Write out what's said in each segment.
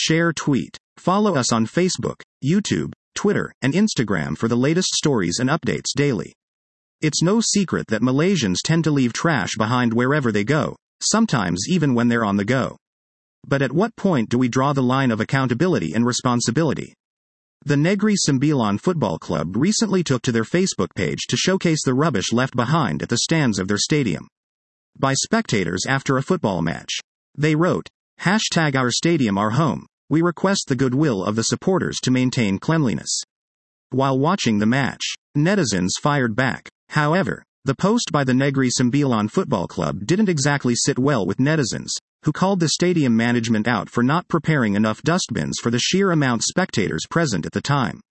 share, tweet. Follow us on Facebook, YouTube, Twitter, and Instagram for the latest stories and updates daily. It's no secret that Malaysians tend to leave trash behind wherever they go, sometimes even when they're on the go. But at what point do we draw the line of accountability and responsibility? The Negri Sembilan Football Club recently took to their Facebook page to showcase the rubbish left behind at the stands of their stadium by spectators after a football match. They wrote, #Our stadium our home. We request the goodwill of the supporters to maintain cleanliness. While watching the match, netizens fired back. However, the post by the Negri Sembilan Football Club didn't exactly sit well with netizens, who called the stadium management out for not preparing enough dustbins for the sheer amount spectators present at the time.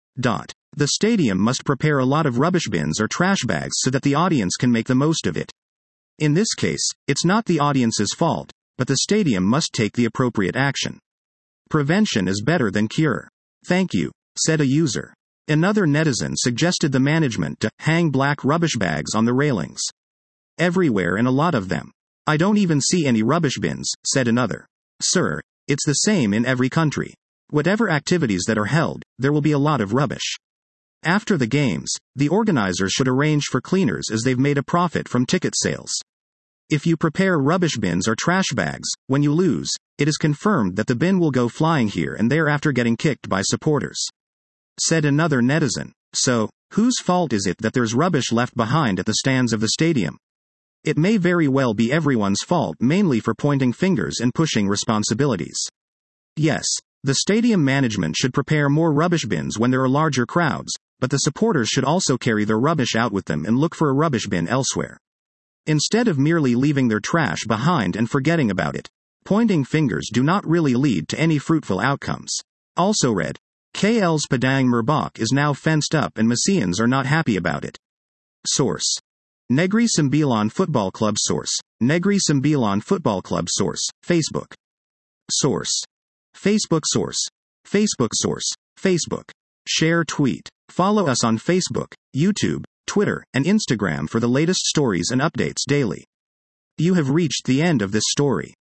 The stadium must prepare a lot of rubbish bins or trash bags so that the audience can make the most of it. In this case, it's not the audience's fault, but the stadium must take the appropriate action. Prevention is better than cure. Thank you, said a user. Another netizen suggested the management to hang black rubbish bags on the railings. Everywhere and a lot of them. I don't even see any rubbish bins, said another. Sir, it's the same in every country. Whatever activities that are held, there will be a lot of rubbish. After the games, the organizers should arrange for cleaners as they've made a profit from ticket sales. If you prepare rubbish bins or trash bags, when you lose, it is confirmed that the bin will go flying here and there after getting kicked by supporters. Said another netizen. So, whose fault is it that there's rubbish left behind at the stands of the stadium? It may very well be everyone's fault, mainly for pointing fingers and pushing responsibilities. Yes, the stadium management should prepare more rubbish bins when there are larger crowds, but the supporters should also carry their rubbish out with them and look for a rubbish bin elsewhere. Instead of merely leaving their trash behind and forgetting about it, pointing fingers do not really lead to any fruitful outcomes. Also read, KL's Padang Merbok is now fenced up and Malaysians are not happy about it. Source. Negri Sembilan Football Club. Source. Negri Sembilan Football Club. Source. Facebook. Source. Facebook. Source. Facebook. Source. Facebook. Share, tweet. Follow us on Facebook, YouTube, Twitter, and Instagram for the latest stories and updates daily. You have reached the end of this story.